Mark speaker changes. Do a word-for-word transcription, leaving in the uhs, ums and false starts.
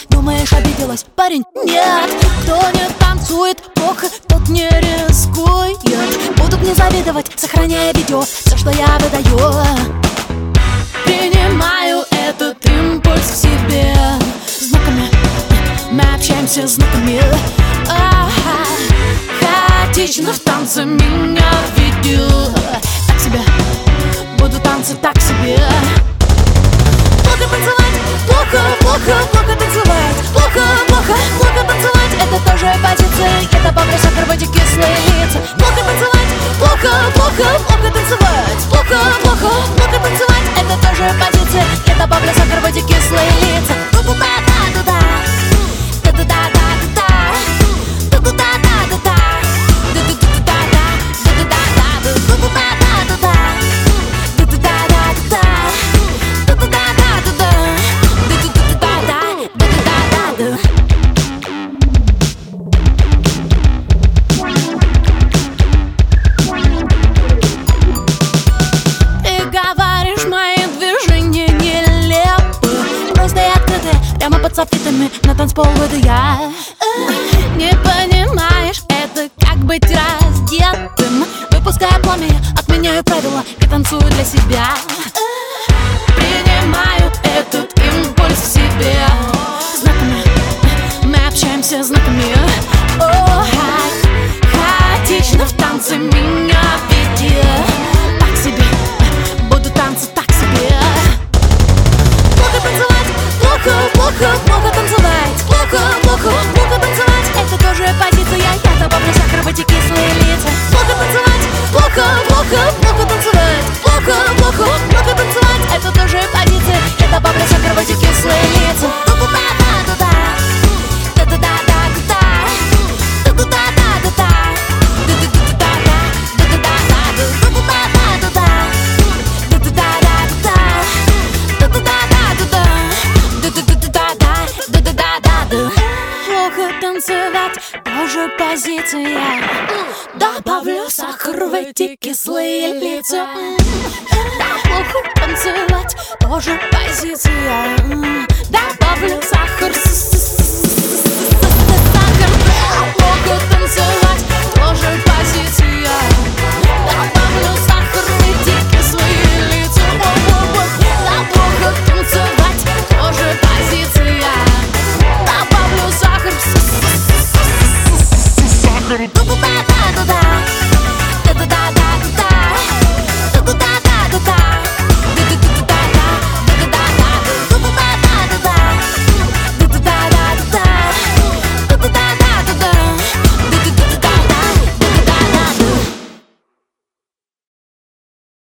Speaker 1: Думаешь, обиделась? Парень, нет. Кто не танцует плохо, тот не рискует. Будут мне завидовать, сохраняя видео все, что я выдаю. Принимаю этот импульс в себе. Знаками мы общаемся знаками. А-ха. Хаотично в танце меня ведет. Так себе, буду танцы так себе. Плохо танцевать, плохо, плохо, плохо танцевать. Плохо, плохо, плохо танцевать. Это тоже позиция, это бабля, сахар, воде, кислые лица. Плохо танцевать, плохо, плохо, плохо танцевать. Плохо, плохо, плохо танцевать. Это тоже позиция, это бабля, сахар, воде, кислые лица. Ту-ту-та-та-ту-та, ту-ту-та-та-ту-та, ту-ту-та-та-ту-та, ту-ту-та-та, ту-ту-та-та, ту-ту-та-та-ту-та, ту-ту-та-та-ту-та. Ты говоришь, мои движения нелепы, просто и открыты, прямо под софитами на танцпол выйду я. Не понимаешь, это как быть раздетым. Выпуская пламя, отменяю правила, я танцую для себя. Принимаю этот импульс в себе. Знаками мы общаемся знаками. О, хаотично в танце меня ведет. Так себе, буду танцы так себе. Плохо танцевать, плохо, плохо, плохо танцевать. Плохо, плохо, плохо танцевать. Это тоже позиция, я добавлю сахар, воде, кислые лица. Плохо танцевать, плохо, плохо, плохо танцевать. Плохо, плохо, плохо танцевать. Это тоже позиция, я добавлю сахар, воде, кислые лица. Ту-ту-та-та-ту-та, ту-ту-та-та-ту-та, ту-ту-та-та-ту-та, ту-ту-та-та, ту-ту-та-та-ту-та, ту-ту-та-та-ту-та, ту-ту-та-та-ту-та, ту-ту-та-та, ту-ту-та-та-ту. Плохо танцевать, тоже позиция. Добавлю сахар в эти кислые лица. Плохо танцевать, тоже позиция. Добавлю сахар.